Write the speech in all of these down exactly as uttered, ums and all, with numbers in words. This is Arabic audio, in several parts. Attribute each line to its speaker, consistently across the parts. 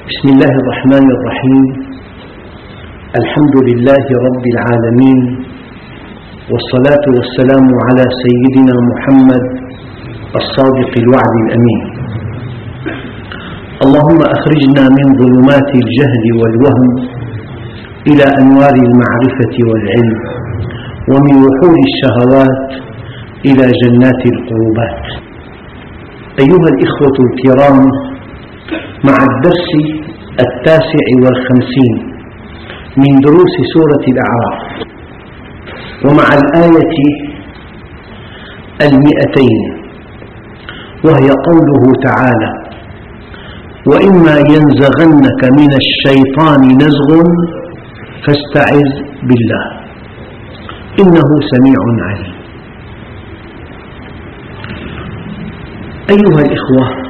Speaker 1: بسم الله الرحمن الرحيم. الحمد لله رب العالمين، والصلاة والسلام على سيدنا محمد الصادق الوعد الأمين. اللهم أخرجنا من ظلمات الجهل والوهم إلى أنوار المعرفة والعلم، ومن وحول الشهوات إلى جنات القربات. أيها الإخوة الكرام، مع الدرس التاسع والخمسين من دروس سورة الأعراف، ومع الآية المئتين، وهي قوله تعالى: وإما ينزغنك من الشيطان نزغ فاستعذ بالله إنه سميع عليم. أيها الإخوة،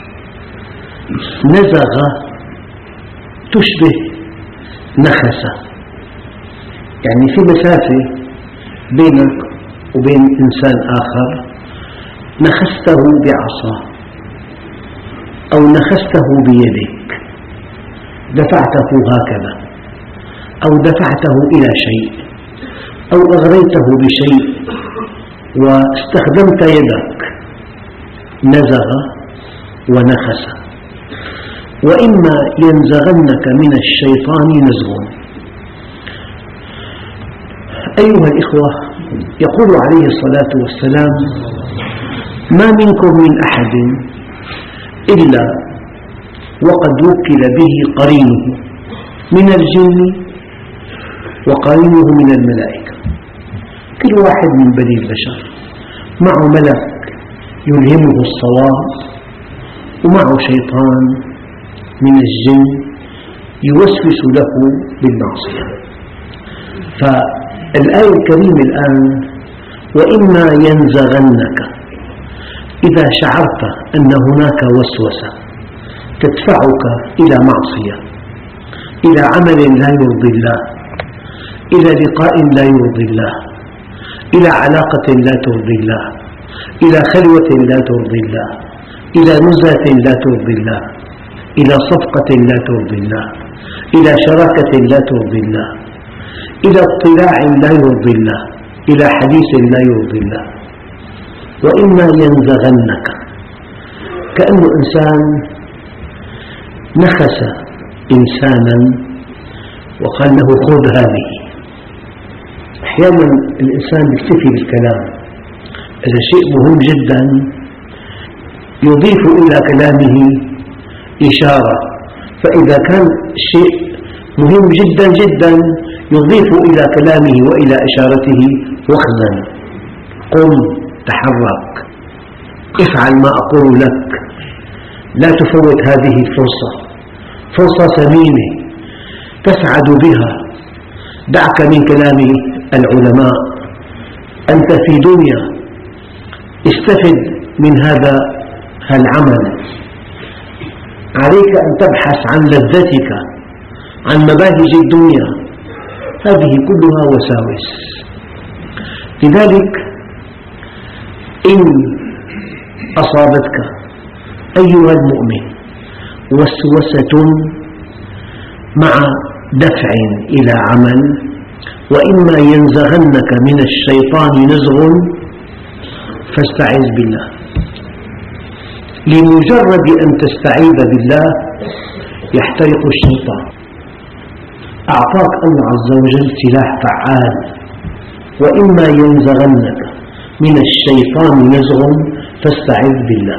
Speaker 1: نزغ تشبه نخس، يعني في مسافة بينك وبين إنسان آخر، نخسته بعصا أو نخسته بيدك، دفعته هكذا أو دفعته إلى شيء أو أغريته بشيء واستخدمت يدك، نزغ ونخس. وإما ينزغنك من الشيطان نزغ. أيها الإخوة، يقول عليه الصلاة والسلام: ما منكم من أحد إلا وقد وكل به قرينه من الجن وقرينه من الملائكة. كل واحد من بني البشر معه ملك يلهمه الصواب، ومعه شيطان من الجن يوسوس له بالمعصية. فالآية الكريمة الآن: وإما ينزغنك، إذا شعرت أن هناك وسوسة تدفعك إلى معصية، إلى عمل لا يرضي الله، إلى لقاء لا يرضي الله، إلى علاقة لا ترضي الله، إلى خلوة لا ترضي الله، إلى نزهة لا ترضي الله، إلى صفقة لا ترضي الله، إلى شراكة لا ترضي الله، إلى اطلاع لا يرضي الله، إلى حديث لا يرضي الله. وإما ينزغنك، كأنه إنسان نخس إنسانا وقال له: خذ هذه. أحيانا الإنسان يكتفي بالكلام، إذا شيء مهم جدا يضيف إلى كلامه إشارة، فإذا كان شيء مهم جدا جدا يضيف إلى كلامه وإلى إشارته وخزا. قم، تحرك، افعل ما أقول لك، لا تفوت هذه الفرصة، فرصة ثمينة تسعد بها. دعك من كلام العلماء، أنت في دنيا، استفد من هذا العمل. عليك أن تبحث عن لذتك، عن مباهج الدنيا. هذه كلها وساوس. لذلك إن أصابتك أيها المؤمن وسوسة مع دفع إلى عمل، وإما ينزغنك من الشيطان نزغ فاستعذ بالله. لمجرد أن تستعيذ بالله يحترق الشيطان. أعطاك الله عز وجل سلاح فعال: وإما ينزغنك من الشيطان نزغ فاستعذ بالله.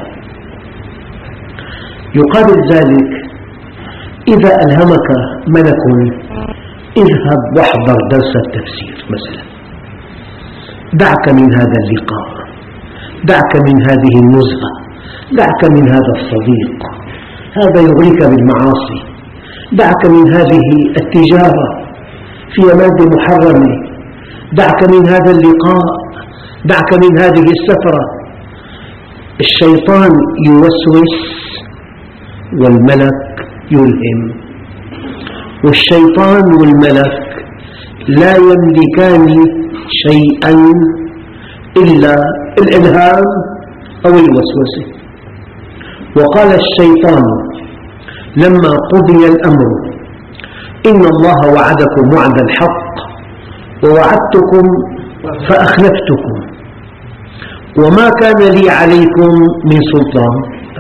Speaker 1: يقابل ذلك إذا ألهمك ملك: اذهب واحضر درس التفسير مثلا، دعك من هذا اللقاء، دعك من هذه النزهة، دعك من هذا الصديق، هذا يغريك بالمعاصي، دعك من هذه التجارة فيها مادة محرمة، دعك من هذا اللقاء، دعك من هذه السفرة. الشيطان يوسوس والملك يلهم، والشيطان والملك لا يملكان شيئا إلا الإلهام أو الوسوسة. وقال الشيطان لما قضي الأمر إن الله وعدكم وعد الحق ووعدتكم فأخلفتكم وما كان لي عليكم من سلطان.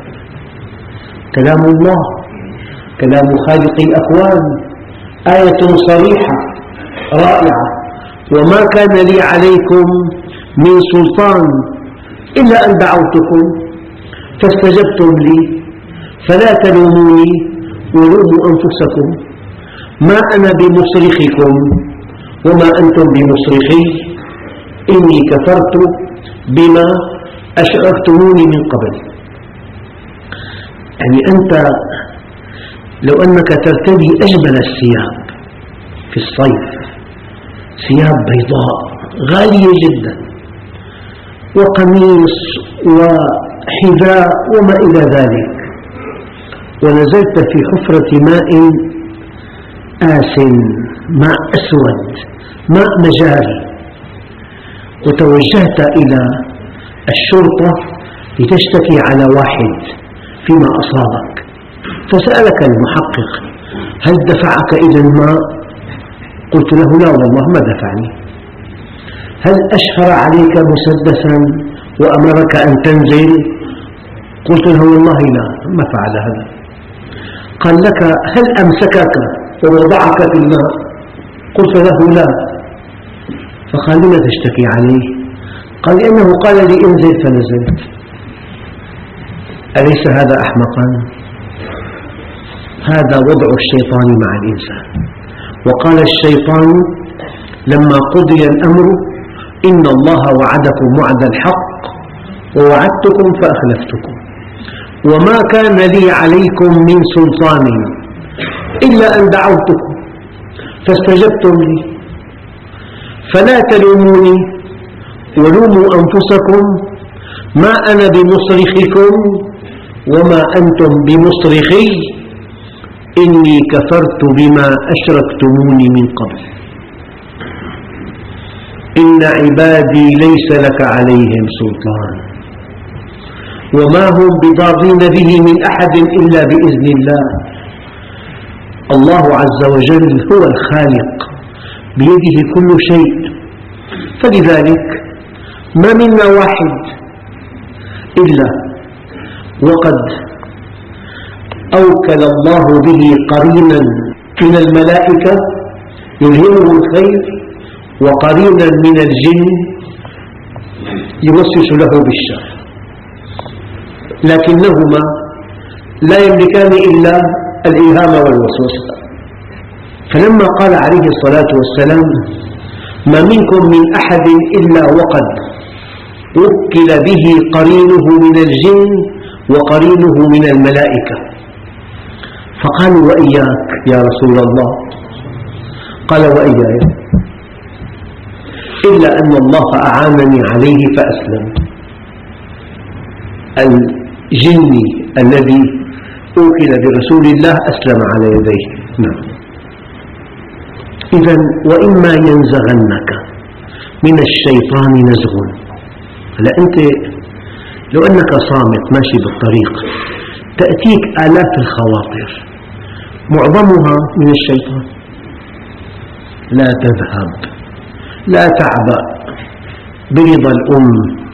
Speaker 1: كلام الله، كلام خالق الأكوان، آية صريحة رائعة. وما كان لي عليكم من سلطان إلا أن دعوتكم فاستجبتم لي فلا تلوموني ولوموا أنفسكم، ما أنا بمصرخكم وما أنتم بمصرخي، إني كفرت بما أشركتموني من قبل. يعني أنت لو أنك ترتدي أجمل الثياب في الصيف، ثياب بيضاء غالية جدا وقميص وحذاء وما إلى ذلك، ونزلت في حفرة ماء آسن، ماء أسود، ماء مجاري، وتوجهت إلى الشرطة لتشتكي على واحد فيما أصابك، فسألك المحقق هل دفعك إلى الماء؟ قلت له لا والله ما دفعني. هل أشهر عليك مسدسا وأمرك أن تنزل؟ قلت له والله لا، ما فعل هذا. قال لك هل أمسكك ووضعك في الماء؟ قلت له لا. فقال لما تشتكي عليه؟ قال لأنه قال لي انزل فنزلت. أليس هذا أحمقا؟ هذا وضع الشيطان مع الإنسان. وقال الشيطان لما قضي الأمر إن الله وعدكم وعد الحق ووعدتكم فأخلفتكم وما كان لي عليكم من سلطان إلا أن دعوتكم فاستجبتم لي فلا تلوموني ولوموا أنفسكم، ما أنا بمصرخكم وما أنتم بمصرخي، إني كفرت بما أشركتموني من قبل. إن عبادي ليس لك عليهم سلطان وما هم بضارين به من أحد إلا بإذن الله. الله عز وجل هو الخالق بيده كل شيء، فلذلك ما منا واحد إلا وقد أوكل الله به قرينا من الملائكة يلهمه الخير وقرينا من الجن يوسوس له بالشر، لكنهما لا يملكان إلا الإلهام والوسوسة. فلما قال عليه الصلاة والسلام ما منكم من أحد إلا وقد وكل به قرينه من الجن وقرينه من الملائكة، فقالوا وإياك يا رسول الله؟ قال وإياي، إلا أن الله أعانني عليه فأسلم. الجني الذي أوكل برسول الله أسلم على يديه. نعم. إذن وإما ينزغنك من الشيطان نزغ. هلا أنت لو أنك صامت ماشي بالطريق تأتيك آلاف الخواطر معظمها من الشيطان، لا تذهب، لا تعبأ، برضا الأم،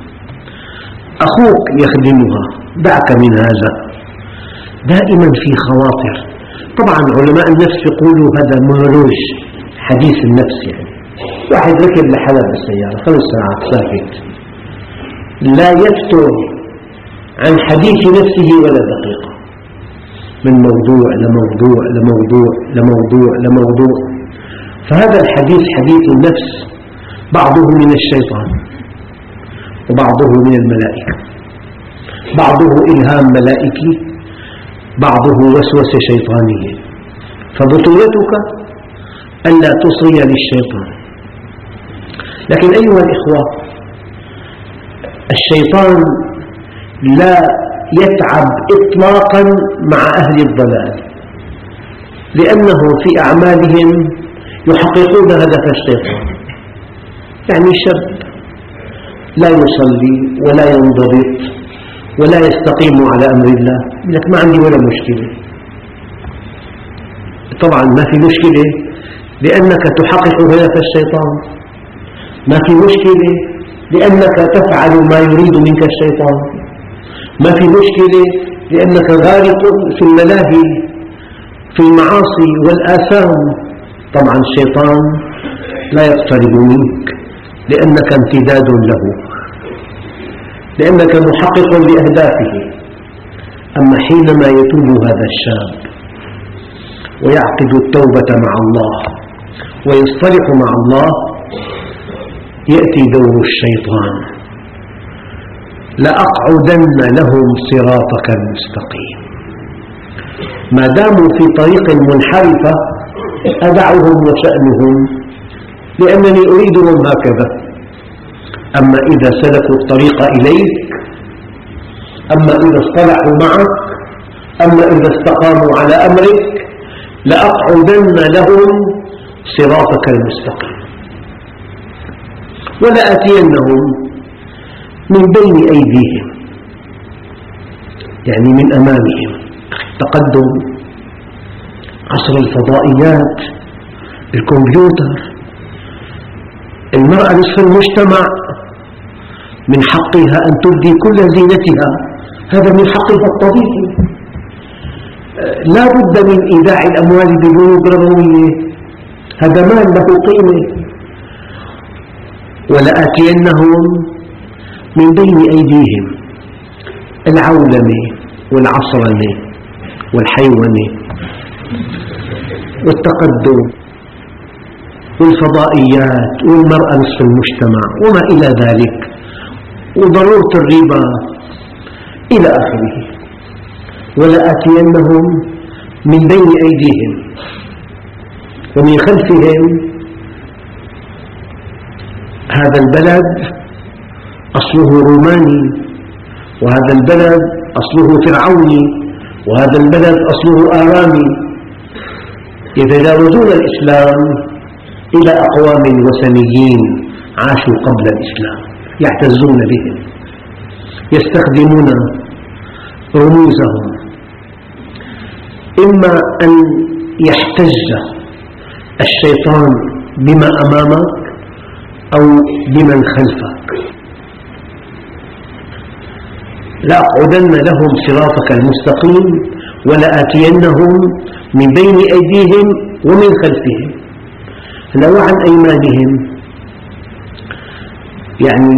Speaker 1: أخوك يخدمها، دعك من هذا. دائما في خواطر. طبعا علماء النفس يقولوا هذا مونولوج، حديث النفس، يعني واحد ركب لحاله بالسيارة خمس ساعات ساكت لا يفتر عن حديث نفسه ولا دقيقة، من موضوع لموضوع لموضوع لموضوع لموضوع. فهذا الحديث حديث النفس بعضه من الشيطان وبعضه من الملائكة، بعضه إلهام ملائكي، بعضه وسوسة شيطانية. فبطولتك ألا تصغي للشيطان. لكن أيها الإخوة، الشيطان لا يتعب إطلاقا مع أهل الضلال، لأنه في أعمالهم يحققون هدف الشيطان. يعني شاب لا يصلي ولا ينضبط ولا يستقيم على أمر الله، يقول لك ما عندي ولا مشكلة، طبعا ما في مشكلة لأنك تحقق هدف الشيطان، ما في مشكلة لأنك تفعل ما يريد منك الشيطان، ما في مشكلة لأنك غارق في الملاهي في المعاصي والآثام. طبعا الشيطان لا يقترب منك لأنك امتداد له، لأنك محقق لأهدافه. أما حينما يتوب هذا الشاب ويعقد التوبة مع الله ويصطلح مع الله، يأتي دور الشيطان: لأقعدن لهم صراطك المستقيم. ما داموا في طريق منحرفة أدعهم وشأنهم، لأنني أريدهم هكذا. أما إذا سلكوا الطريق إليك، أما إذا اصطلحوا معك، أما إذا استقاموا على أمرك، لأقعدن لهم صراطك المستقيم. ولآتينهم من بين أيديهم، يعني من أمامهم. تقدم عصر الفضائيات، الكمبيوتر، المرأة نصف المجتمع، من حقها أن تبدي كل زينتها، هذا من حقها الطبيعي. لا بد من إيداع الأموال ببنوك ربوية، هذا مال له قيمة. ولآتينهم من بين أيديهم، العولمة والعصرنة والحيوانة والتقدم والفضائيات والمرأة نصف المجتمع وما إلى ذلك، وضرورة الربا إلى آخره. ولآتينهم من بين أيديهم ومن خلفهم. هذا البلد أصله روماني، وهذا البلد أصله فرعوني، وهذا البلد أصله آرامي، يتجاوزون الإسلام إلى أقوام وثنيين عاشوا قبل الإسلام، يعتزون بهم، يستخدمون رموزهم، إما أن يحتج الشيطان بما أمامك أو بمن خلفك. لأقعدن لهم صراطك المستقيم ولآتينهم من بين أيديهم ومن خلفهم. لو عن أيمانهم، يعني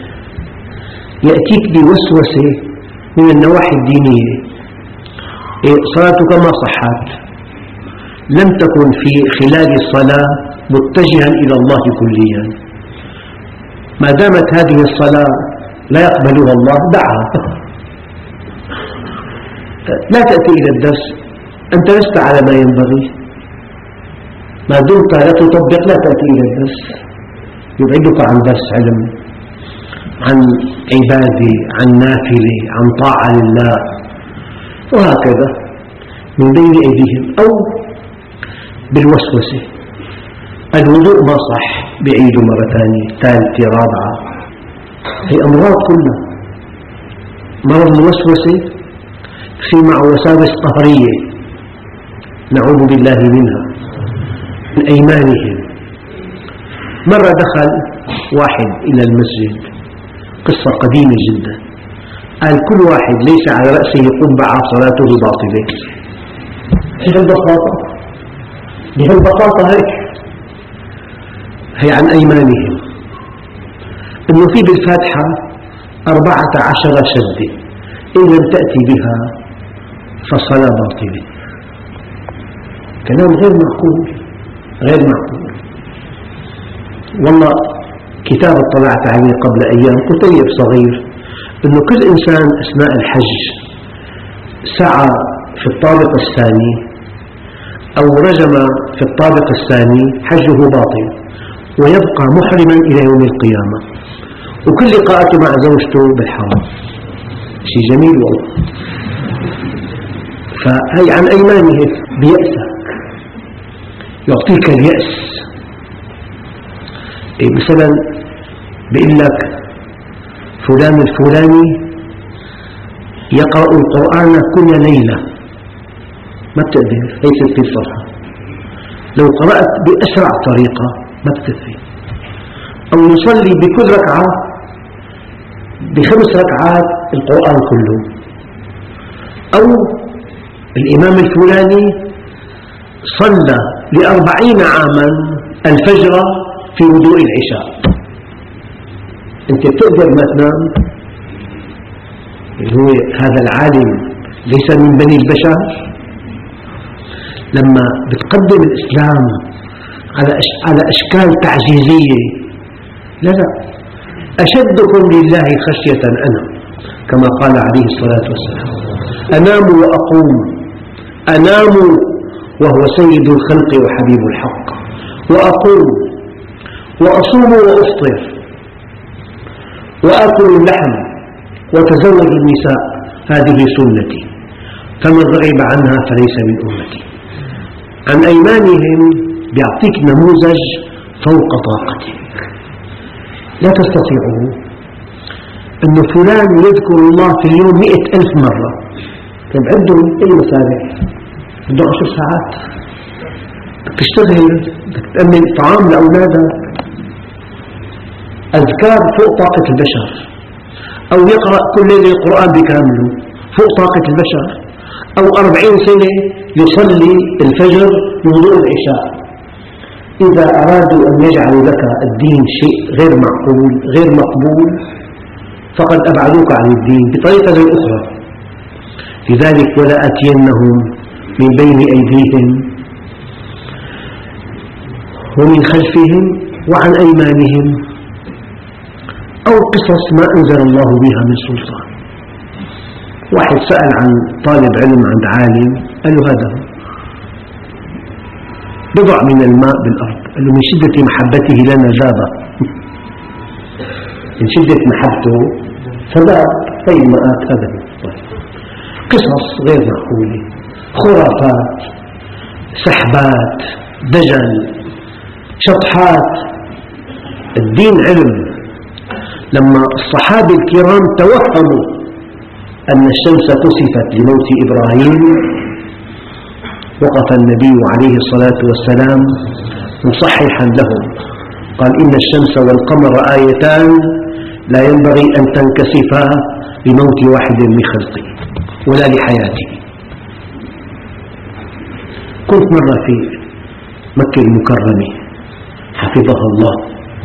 Speaker 1: يأتيك بوسوسة من النواحي الدينية: صلاتك ما صحت، لم تكن في خلال الصلاة متجها إلى الله كليا، ما دامت هذه الصلاة لا يقبلها الله دعها، لا تأتي إلى الدرس، أنت لست على ما ينبغي، ما دمت لا تطبق لا تأتي إلى الدرس، يبعدك عن درس علم، عن عبادة، عن نافلة، عن طاعة لله، وهكذا من بين أيديهم. أو بالوسوسة: الوضوء ما صح، بعيده مرة ثانية ثالثة رابعة. هي أمراض كلها. مرض الوسوسة في مع وساوس قهرية نعوذ بالله منها من أيمانهم. مرة دخل واحد إلى المسجد، قصة قديمة جدا، قال: كل واحد ليس على رأسه قبعة صلاته باطلة. بهالبساطة بهالبساطة هيك. هي عن أيمانهم أنه في بالفاتحة أربعة عشر شدة، إن لم تأتي بها فالصلاة باطلة. كلام غير معقول، غير معقول. والله كتاب اطلعت عليه قبل أيام، كتيب صغير، أنه كل إنسان أثناء الحج سعى في الطابق الثاني أو رجم في الطابق الثاني حجه باطل، ويبقى محرما إلى يوم القيامة، وكل لقاءته مع زوجته بالحرام. شيء جميل والله. فهي عن أيمانه بيأسك، يعطيك اليأس. إيه مثلا بيقول لك فلان الفلاني يقرأ القرآن كل ليلة، ما بتقدر، هي ست الصفحة، لو قرأت بأسرع طريقة ما بتكفي، أو يصلي بكل ركعة بخمس ركعات القرآن كله، أو الإمام الفلاني صلى لأربعين عاما الفجر في وضوء العشاء. أنت بتقدر ما تنام؟ هو هذا العالم ليس من بني البشر؟ لما بتقدم الإسلام على أشكال تعجيزية، لا لا، أشدكم لله خشية أنا، كما قال عليه الصلاة والسلام: أنام وأقوم، أنام وهو سيد الخلق وحبيب الحق، وأقوم وأصوم وأفطر وآكل اللحم وتزوج النساء، هذه سنتي، فمن رغب عنها فليس من أمتي. عن أيمانهم بيعطيك نموذج فوق طاقتك، لا تستطيعه. أن فلان يذكر الله في اليوم مئة ألف مرة، طيب عدهم أي مسابح، عندهم عشر ساعات، بدك تشتغل، بدك تأمن طعام لأولادك. أذكار فوق طاقة البشر، أو يقرأ كل ليلة القرآن بكامله فوق طاقة البشر، أو أربعين سنة يصلي الفجر بوضوء العشاء. إذا أرادوا أن يجعلوا لك الدين شيء غير معقول غير مقبول فقد أبعدوك عن الدين بطريقة غير أخرى. لذلك: ولآتينهم من بين أيديهم ومن خلفهم وعن أيمانهم، أو قصص ما أنزل الله بها من سلطان. واحد سأل عن طالب علم عند عالم، قال له: هذا بضع من الماء بالأرض، قال له: من شدة محبته لنا ذاب، من شدة محبته فذاب، هي الماءات. هذا قصص غير معقولة، خرافات، سحبات، دجل، شطحات. الدين علم. لما الصحابة الكرام توهموا أن الشمس كسفت لموت إبراهيم، وقف النبي عليه الصلاة والسلام مصححا لهم، قال: إن الشمس والقمر آيتان لا ينبغي أن تنكسفا لموت واحد من خلقه ولا لحياته. كنت مرة في مكة المكرمة حفظها الله،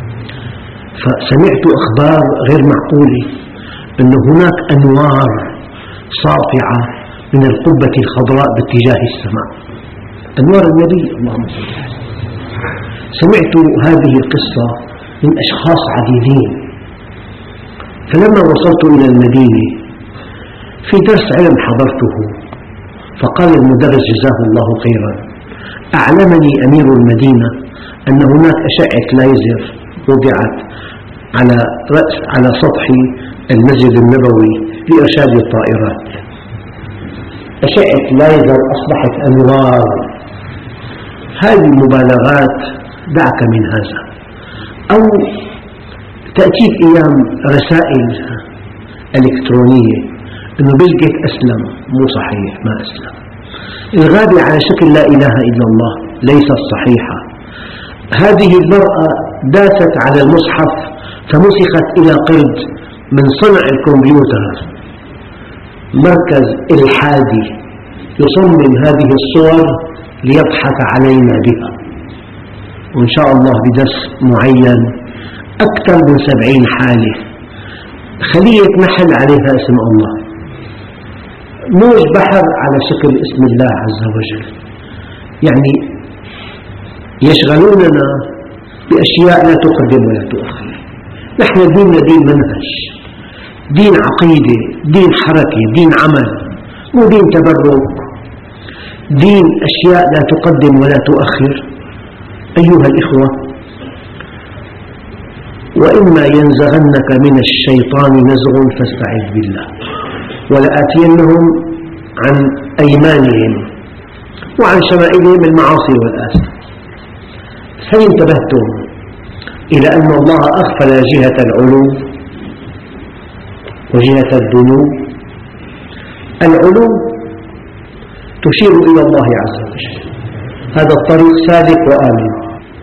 Speaker 1: فسمعت أخبار غير معقولة أن هناك أنوار ساطعة من القبة الخضراء باتجاه السماء، أنوار النبي اللهم صل عليه وسلم. سمعت هذه القصة من أشخاص عديدين، فلما وصلت إلى المدينة في درس علم حضرته، فقال المدرس جزاه الله خيرا: أعلمني أمير المدينة أن هناك أشعة ليزر وضعت على رأس على سطح المسجد النبوي لإرشاد الطائرات. أشعة ليزر أصبحت أنوار. هذه المبالغات دعك من هذا. أو تأتيك أيام رسائل إلكترونية أنه بيل جيت أسلم، مو صحيح، ما أسلم. الغابة على شكل لا إله إلا الله ليست صحيحة. هذه المرأة داست على المصحف فمسخت إلى قرد من صنع الكمبيوتر. مركز إلحادي يصمم هذه الصور ليضحك علينا بها. وإن شاء الله بدرس معين أكثر من سبعين حالة، خلية نحل عليها اسم الله، موج بحر على شكل اسم الله عز وجل. يعني يشغلوننا بأشياء لا تقدم ولا تؤخر. نحن ديننا دين منهج، دين عقيدة، دين حركة، دين عمل، مو دين تبرك، دين أشياء لا تقدم ولا تؤخر. أيها الإخوة، وإما ينزغنك من الشيطان نزغ فاستعذ بالله، ولآتينهم عن أيمانهم وعن شمائلهم المعاصي والآثام. هل انتبهتم إلى أن الله أغفل جهة العلو وجهة الدنو؟ العلو تشير إلى الله عز وجل، هذا الطريق سالك وآمن،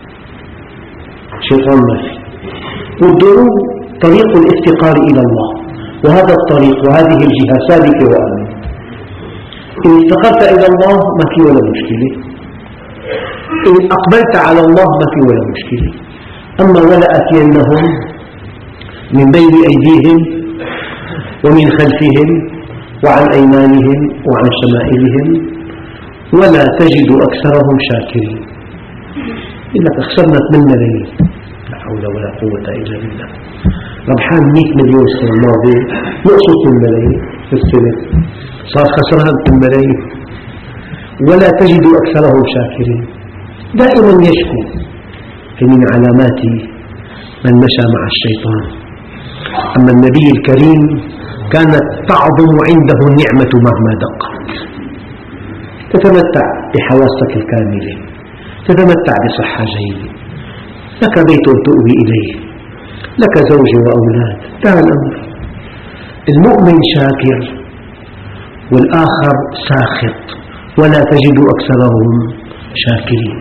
Speaker 1: شيطان ما فيه. والدروب طريق الافتقار إلى الله، وهذا الطريق وهذه الجهة سالكة وآمنة. إن افتقرت إلى الله ما في ولا مشكلة، إن أقبلت على الله ما في ولا مشكلة. أما ولآتينهم من بين أيديهم ومن خلفهم وعن أيمانهم وعن شمائلهم ولا تجد أكثرهم شاكرين. يقول لك خسرنا ثمانية ملايين، لا حول ولا قوة إلا بالله. ربحان مئة مليون السنة الماضية، نقصه اثنين ملايين في السنة، صار خسران اثنين ملايين. ولا تجد أكثرهم شاكرين، دائما يشكو. فمن علامات من مشى مع الشيطان. أما النبي الكريم كانت تعظم عنده النعمة مهما دقت. تتمتع بحواسك الكاملة، تتمتع بصحة جيدة، لك بيت تؤوي إليه، لك زوج وأولاد، انتهى الأمر. المؤمن شاكر والآخر ساخط، ولا تجد أكثرهم شاكرين.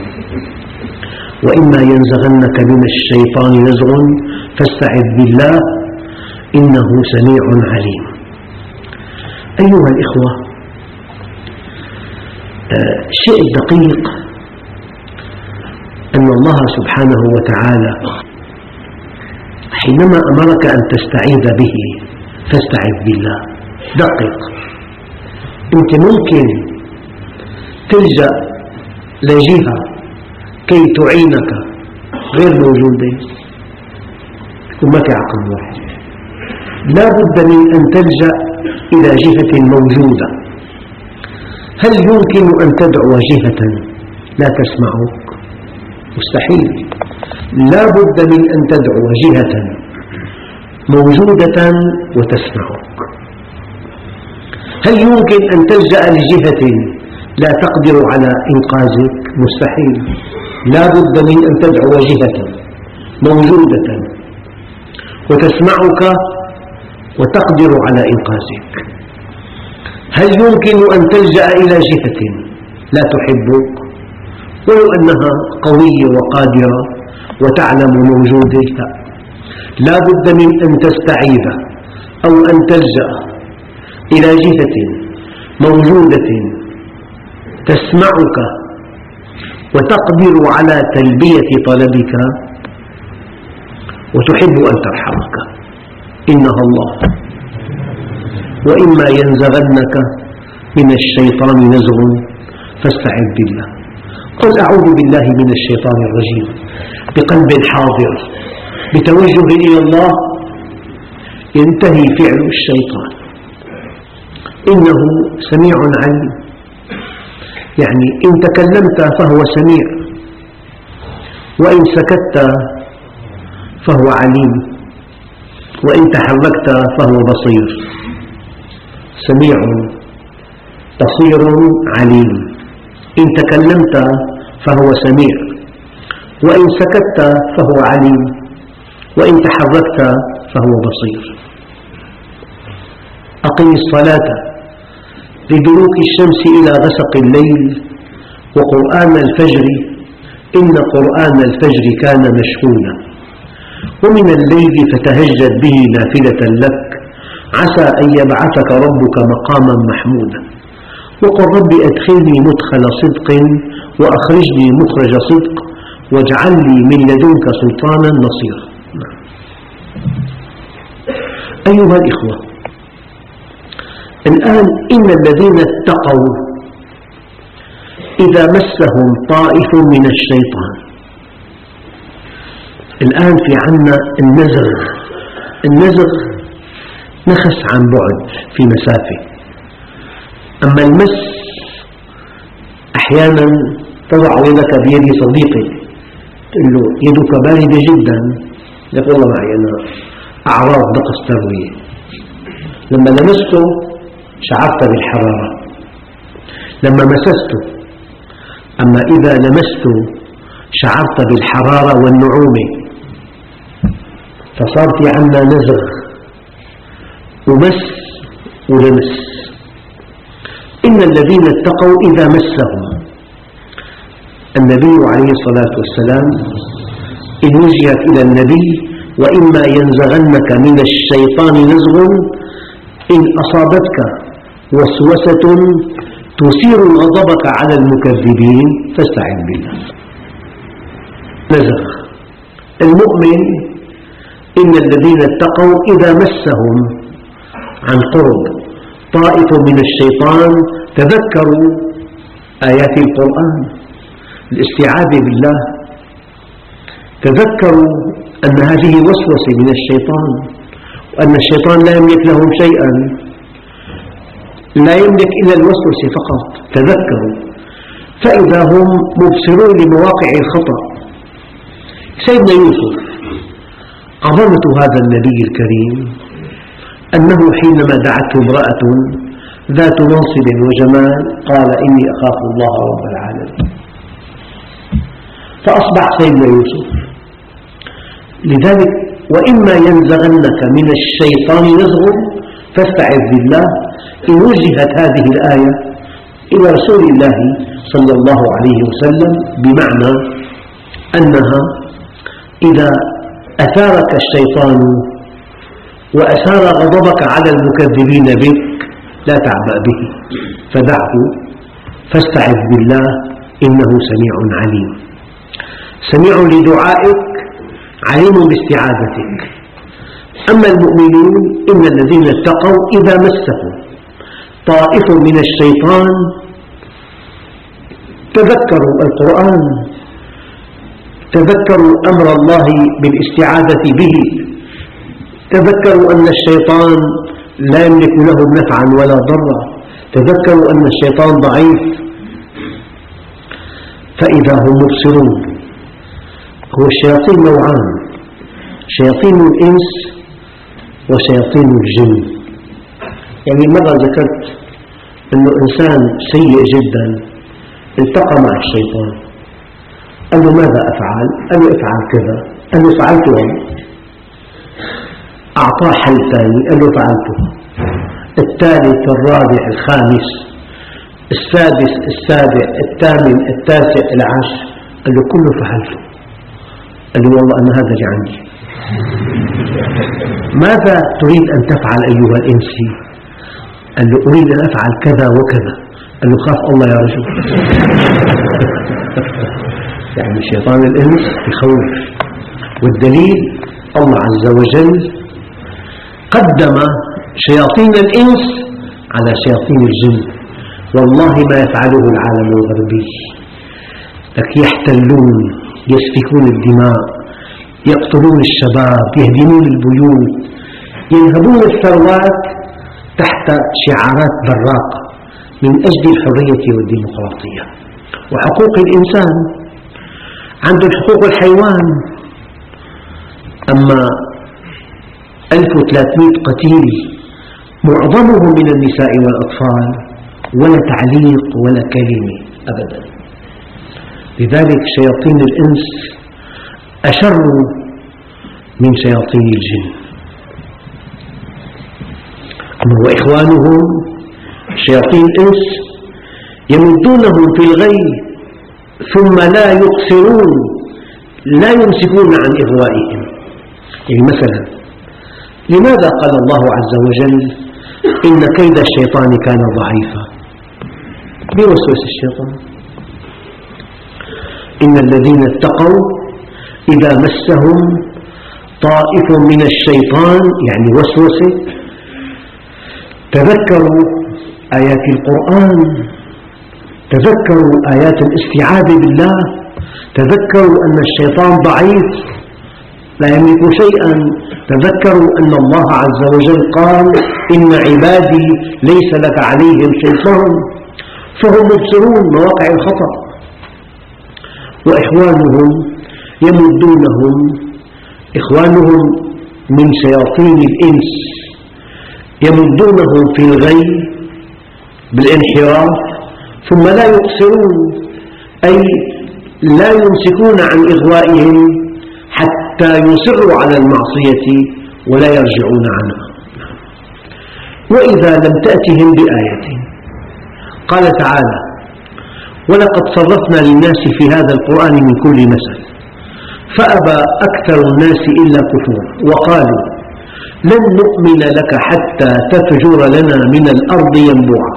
Speaker 1: وإما ينزغنك من الشيطان نزغ فاستعذ بالله إنه سميع عليم. أيها الإخوة، الشيء الدقيق أن الله سبحانه وتعالى حينما أمرك أن تستعيذ به فاستعذ بالله، دقق. أنت ممكن تلجأ لجهة كي تعينك غير موجودة، وما في عقل واحد. لا بد من أن تلجأ إلى جهة موجودة. هل يمكن أن تدعو جهة لا تسمعك؟ مستحيل. لا بد من أن تدعو جهة موجودة وتسمعك. هل يمكن أن تلجأ لجهة لا تقدر على إنقاذك؟ مستحيل. لا بد من أن تدعو جهة موجودة وتسمعك وتقدر على إنقاذك. هل يمكن أن تلجأ إلى جهة لا تحبك ولو أنها قوية وقادرة وتعلم موجودك؟ لا بد من أن تستعيذ أو أن تلجأ إلى جهة موجودة تسمعك وتقدر على تلبية طلبك وتحب أن ترحمك، إنها الله. وإما ينزغنك من الشيطان نزغ فاستعذ بالله. قل أعوذ بالله من الشيطان الرجيم بقلب حاضر بتوجه إلى الله، ينتهي فعل الشيطان. إنه سميع عليم، يعني إن تكلمت فهو سميع، وإن سكت فهو عليم، وإن تحركت فهو بصير. سميع بصير عليم. إن تكلمت فهو سميع، وإن سكت فهو عليم، وإن تحركت فهو بصير. أقم الصلاة لدلوك الشمس إلى غسق الليل وقرآن الفجر إن قرآن الفجر كان مشهودا ومن الليل فتهجد به نافلة لك عسى أن يبعثك ربك مقاما محمودا وقل رب أدخلني مدخل صدق وأخرجني مخرج صدق واجعل لي من لدنك سلطانا نصيرا. أيها الإخوة، الآن إن الذين اتقوا إذا مسهم طائف من الشيطان، الآن في عنا النزغ. النزغ نخس عن بعد في مسافة، أما المس أحيانا تضع يدك بيد صديقك تقول له يدك باردة جدا، يقول والله معي أنا أعراض نقص تروية. لما لمسته شعرت بالحرارة لما مسسته، أما إذا لمسته شعرت بالحرارة والنعومة، فصار في عنا نزغ ومس ولمس. إن الذين اتقوا إذا مسهم النبي عليه الصلاة والسلام إن وجهت إلى النبي: وإما ينزغنك من الشيطان نزغ إن أصابتك وسوسة تثير غضبك على المكذبين فاستعذ بالله. نزغ المؤمن: إن الذين اتقوا إذا مسهم عن قرب طائف من الشيطان تذكروا آيات القرآن، الاستعاذة بالله، تذكروا أن هذه وسوسة من الشيطان، وأن الشيطان لا يملك لهم شيئا، لا يملك إلا الوسوسة فقط. تذكروا فإذا هم مبصرون لمواقع الخطأ. سيدنا يوسف عظمة هذا النبي الكريم أنه حينما دعته امرأة ذات منصب وجمال قال: إني أخاف الله رب العالمين. فأصبح سيدنا يوسف. لذلك وإما ينزغنك من الشيطان نزغ فاستعذ بالله. إن وجهت هذه الآية إلى رسول الله صلى الله عليه وسلم بمعنى أنها إذا أثارك الشيطان وأثار غضبك على المكذبين بك لا تعبأ به، فدعه، فاستعذ بالله إنه سميع عليم. سميع لدعائك، عليم باستعاذتك. أما المؤمنون: إن الذين اتقوا إذا مسهم طائف من الشيطان تذكروا القرآن، تذكروا أمر الله بالاستعاذة به، تذكروا أن الشيطان لا يملك لهم نفعا ولا ضرا، تذكروا أن الشيطان ضعيف. فإذا هم مبصرون. هو الشياطين نوعان: شياطين الإنس وشياطين الجن. يعني مرة ذكرت أن إنسان سيء جدا التقى مع الشيطان، قال له: ماذا أفعل؟ قال له: افعل كذا. قال له: فعلته. أعطاه حل ثاني، قال له: فعلته. الثالث، الرابع، الخامس، السادس، السابع، الثامن، التاسع، العاشر، قال له: كله فعلته. قال له: والله أنا هذا اللي عندي. ماذا تريد أن تفعل أيها الإنسي؟ قال له: أريد أن أفعل كذا وكذا. قال له: خاف الله يا رجل. يعني شيطان الإنس يخوف. والدليل الله عز وجل قدم شياطين الإنس على شياطين الجن. والله ما يفعله العالم الغربي، لك يحتلون، يسفكون الدماء، يقتلون الشباب، يهدمون البيوت، ينهبون الثروات تحت شعارات براقة من أجل الحرية والديمقراطية وحقوق الإنسان. عنده حقوق الحيوان. أما ألف وثلاثمئة قتيل معظمهم من النساء والأطفال، ولا تعليق ولا كلمة أبدا. لذلك شياطين الإنس أشر من شياطين الجن. وإخوانهم شياطين الإنس يمدونهم في الغي ثم لا يقصرون، لا يمسكون عن إغوائهم. يعني مثلا لماذا قال الله عز وجل: إن كيد الشيطان كان ضعيفا؟ بوسوس الشيطان. إن الذين اتقوا إذا مسهم طائف من الشيطان، يعني وسوسة، تذكروا آيات القرآن، تذكروا آيات الاستعاذة بالله، تذكروا أن الشيطان ضعيف لا يملك شيئا، تذكروا أن الله عز وجل قال: إن عبادي ليس لك عليهم سلطان. فهم مبصرون مواقع الخطأ. وإخوانهم يمدونهم، إخوانهم من شياطين الإنس يمدونهم في الغي بالانحراف ثم لا يقصرون، أي لا يمسكون عن إغوائهم حتى يصروا على المعصية ولا يرجعون عنها. وإذا لم تأتهم بآية قال تعالى: ولقد صرفنا للناس في هذا القرآن من كل مثل فأبى أكثر الناس إلا كفورا وقالوا لن نؤمن لك حتى تفجر لنا من الأرض ينبوعا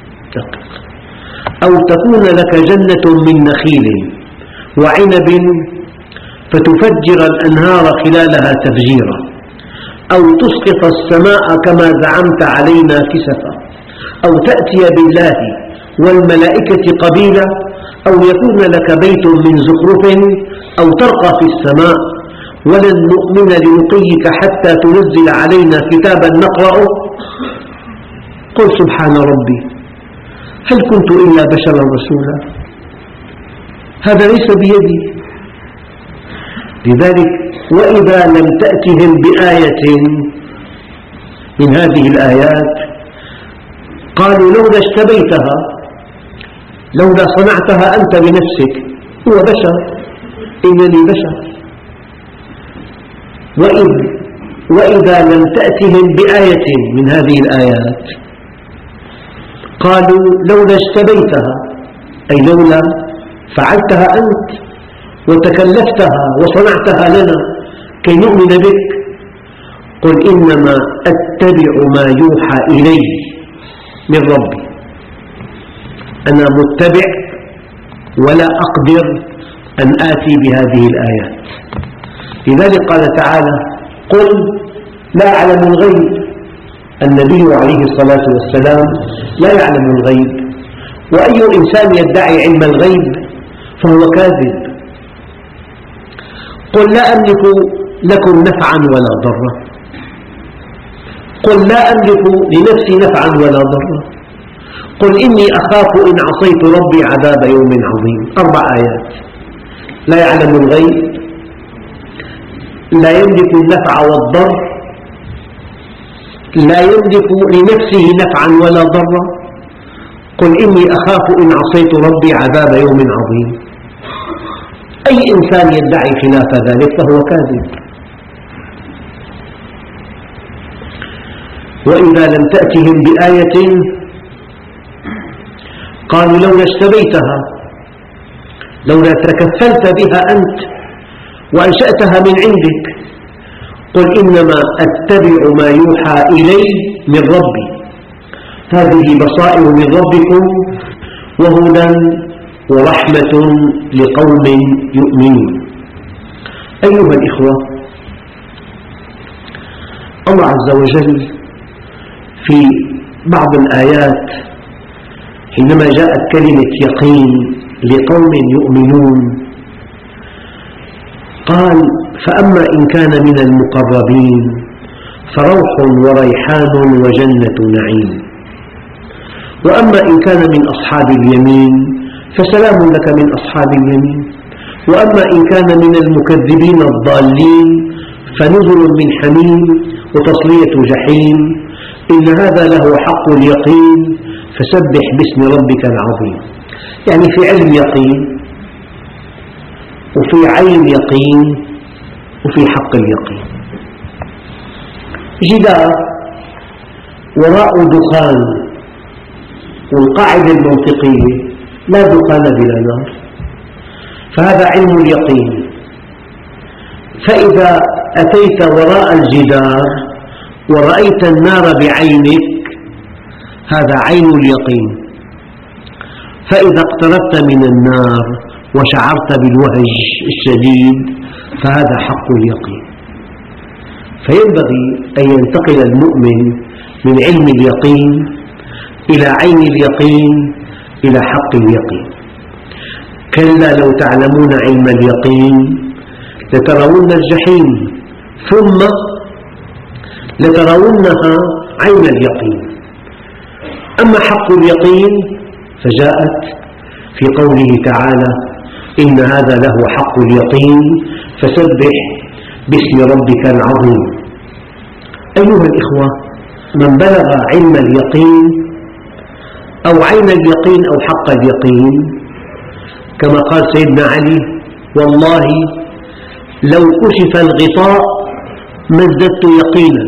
Speaker 1: أو تكون لك جنة من نخيل وعنب فتفجر الأنهار خلالها تفجيرا أو تسقط السماء كما زعمت علينا كسفا أو تأتي بالله والملائكة قبيلا أو يكون لك بيت من زخرف أو ترقى في السماء ولن نؤمن لرقيك حتى تنزل علينا كتابا نقرأه قل سبحان ربي هل كنت إلا بشرا رسولا هذا ليس بيدي. لذلك وإذا لم تأتهم بآية من هذه الآيات قالوا لولا اجتبيتها لولا صنعتها أنت بنفسك هو بشر إنني بشر. وإذ وإذا لم تأتهم بآية من هذه الآيات قالوا لولا اجتبيتها أي لولا فعلتها أنت وتكلفتها وصنعتها لنا كي نؤمن بك قل إنما أتبع ما يوحى إلي من ربي أنا متبع ولا أقدر أن آتي بهذه الآيات. لذلك قال تعالى قل لا أعلم الغيب النبي عليه الصلاة والسلام لا يعلم الغيب وأي إنسان يدعي علم الغيب فهو كاذب. قل لا أملك لكم نفعا ولا ضرا قل لا أملك لنفسي نفعا ولا ضرا قل إني أخاف إن عصيت ربي عذاب يوم عظيم. أربع آيات لا يعلم الغيب لا يملك النفع والضر لا يملك لنفسه نفعا ولا ضرا قل إني أخاف إن عصيت ربي عذاب يوم عظيم. أي إنسان يدعي خلاف ذلك فهو كاذب. وإذا لم تأتهم بآية قالوا لولا اجتبيتها لولا تكفلت بها أنت وأنشأتها من عندك قل إنما أتبع ما يوحى إلي من ربي هذه بصائر من ربكم وهدى ورحمة لقوم يؤمنون. أيها الإخوة الله عز وجل في بعض الآيات حينما جاءت كلمة يقين لقوم يؤمنون قال فأما إن كان من المقربين فروح وريحان وجنة نعيم وأما إن كان من أصحاب اليمين فسلام لك من أصحاب اليمين وأما إن كان من المكذبين الضالين فنزل من حميم وتصلية جحيم إن هذا له حق اليقين فسبح باسم ربك العظيم. يعني في علم يقين وفي عين يقين وفي حق اليقين. جدار وراء دخان والقاعدة المنطقية لا دخان بلا نار فهذا علم اليقين. فإذا أتيت وراء الجدار ورأيت النار بعينك هذا عين اليقين. فإذا اقتربت من النار وشعرت بالوهج الشديد فهذا حق اليقين. فينبغي أن ينتقل المؤمن من علم اليقين إلى عين اليقين إلى حق اليقين. كلا لو تعلمون علم اليقين لترون الجحيم ثم لترونها عين اليقين. أما حق اليقين فجاءت في قوله تعالى إن هذا له حق اليقين فسبح باسم ربك العظيم. أيها الإخوة من بلغ علم اليقين أو عين اليقين أو حق اليقين كما قال سيدنا علي والله لو كشف الغطاء ما ازددت يقينا.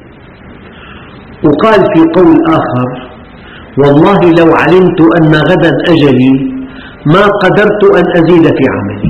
Speaker 1: وقال في قول آخر والله لو علمت أن غدا أجلي ما قدرت أن أزيد في عملي.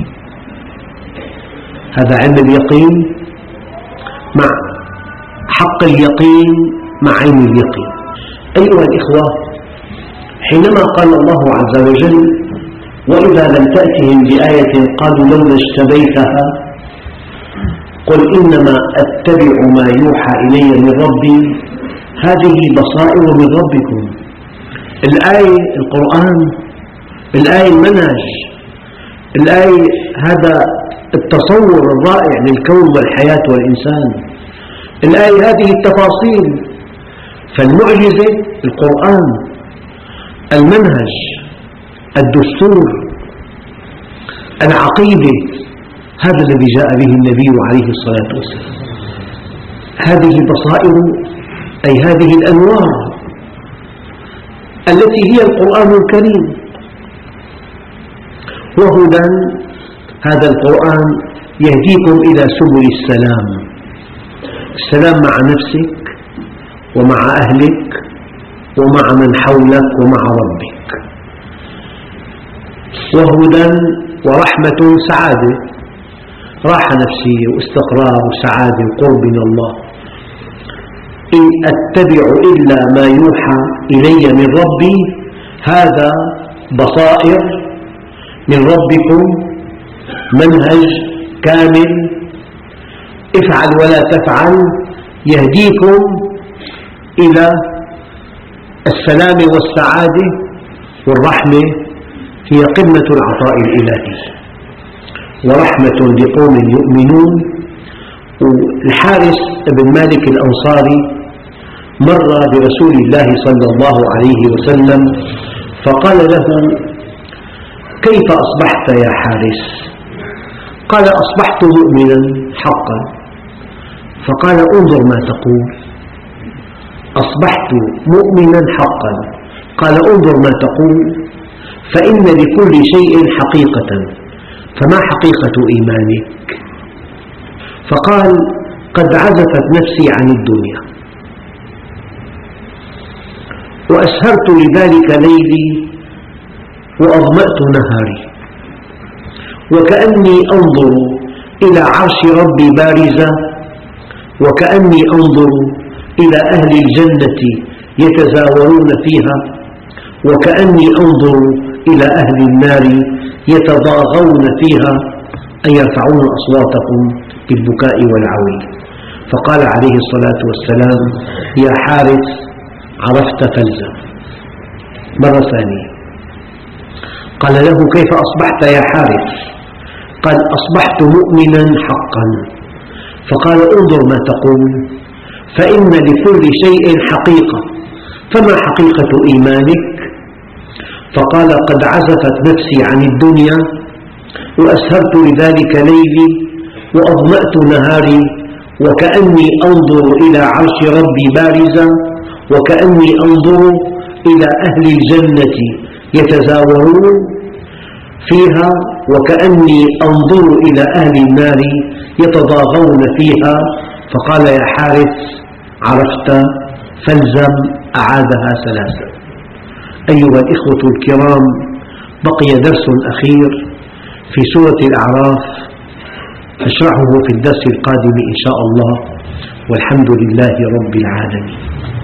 Speaker 1: هذا علم اليقين مع حق اليقين مع علم اليقين. أيها الإخوة، حينما قال الله عز وجل: وإذا لم تأتهم بآية قالوا لولا اجتبيتها قل إنما أتبع ما يوحى إلي من ربي هذه بصائر من ربكم. الآية القرآن، الآية المنهج، الآية هذا التصور الرائع للكون والحياة والإنسان، الآية هذه التفاصيل. فالمعجزة القرآن، المنهج، الدستور، العقيدة، هذا الذي جاء به النبي عليه الصلاة والسلام. هذه بصائر أي هذه الأنوار التي هي القرآن الكريم. وهدى، هذا القرآن يهديكم إلى سبل السلام، السلام مع نفسك ومع أهلك ومع من حولك ومع ربك. وهدى ورحمة، سعادة، راحة نفسية واستقرار وسعادة وقرب من الله. إن أتبع إلا ما يوحى إلي من ربي، هذا بصائر من ربكم، منهج كامل، افعل ولا تفعل، يهديكم إلى السلام والسعادة والرحمة، هي قمة العطاء الإلهي، ورحمة لقوم يؤمنون. والحارث بن مالك الأنصاري مر برسول الله صلى الله عليه وسلم فقال له: كيف أصبحت يا حارث؟ قال: أصبحت مؤمنا حقا. فقال: انظر ما تقول. أصبحت مؤمنا حقا. قال: انظر ما تقول، فإن لكل شيء حقيقة، فما حقيقة إيمانك؟ فقال: قد عزفت نفسي عن الدنيا وأسهرت لذلك ليلي وأظمأت نهاري، وكأني أنظر إلى عرش ربي بارزة، وكأني أنظر إلى أهل الجنة يتزاورون فيها، وكأني أنظر إلى أهل النار يتضاغون فيها، أن يرفعون أصواتهم بالبكاء والعويل. فقال عليه الصلاة والسلام: يا حارث، عرفت فالزم. مرة ثانية قال له: كيف أصبحت يا حارث؟ قال: أصبحت مؤمنا حقا. فقال: انظر ما تقول، فإن لكل شيء حقيقة، فما حقيقة إيمانك؟ فقال: قد عزفت نفسي عن الدنيا وأسهرت لذلك ليلي وأظمأت نهاري، وكأني أنظر إلى عرش ربي بارزة، وكأني أنظر إلى أهل الجنة يتزاورون فيها، وكأني أنظر إلى أهل النار يتضاغون فيها. فقال: يا حارث، عرفت فالزم. أعادها ثلاثا. أيها الإخوة الكرام، بقي درس أخير في سورة الأعراف نشرحه في الدرس القادم إن شاء الله، والحمد لله رب العالمين.